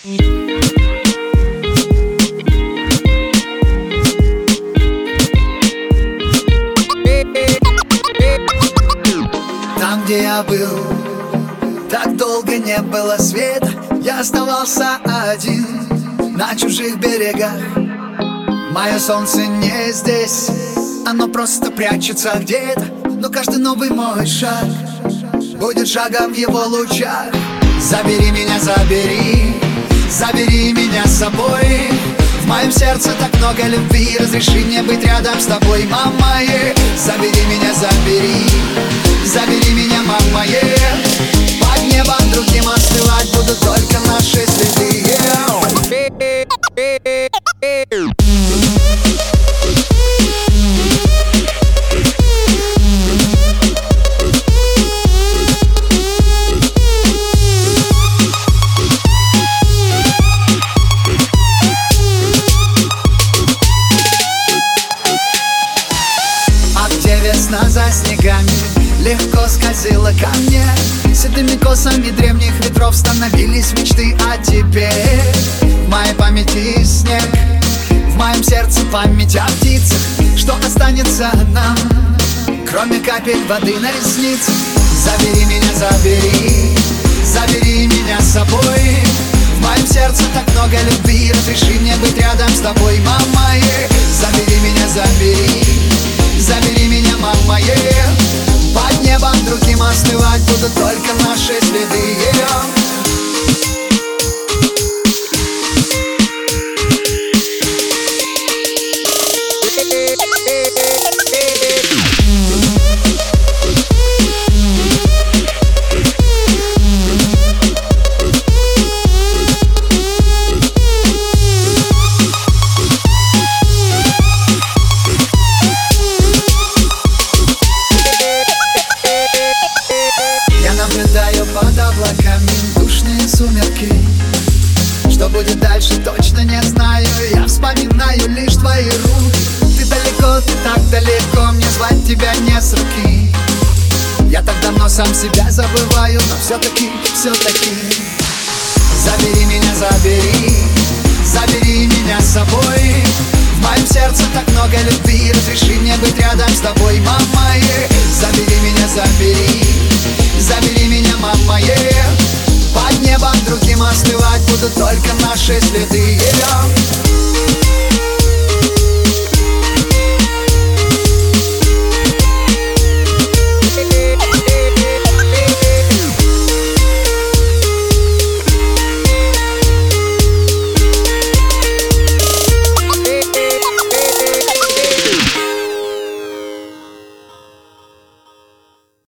Там, где я был, так долго не было света. Я оставался один на чужих берегах. Мое солнце не здесь, оно просто прячется где-то. Но каждый новый мой шаг будет шагом в его лучах. Забери меня, забери, забери меня с собой. В моем сердце так много любви, разреши мне быть рядом с тобой, мама. Забери меня, забери, забери меня, мама. Под небом другим остывать будут только наши следы. Весна за снегами легко скользила ко мне. Седыми косами древних ветров становились мечты о тебе. В моей памяти снег, в моем сердце память о птицах. Что останется нам, кроме капель воды на ресницах? Забери меня, забери, забери меня с собой. В моем сердце так много любви, разреши мне быть рядом с тобой, мама. Забери меня, забери, забери меня, мама. Под небом другим остывать будут только наши следы. Наблюдаю под облаками душные сумерки. Что будет дальше, точно не знаю. Я вспоминаю лишь твои руки. Ты далеко, ты так далеко, мне звать тебя не с руки. Я так давно сам себя забываю, но все-таки забери меня, забери, забери меня с собой. В моем сердце так много любви, разреши мне быть рядом с тобой, мама. Забери меня, забери, забери меня, мама. Под небом другим остывать будут только наши следы.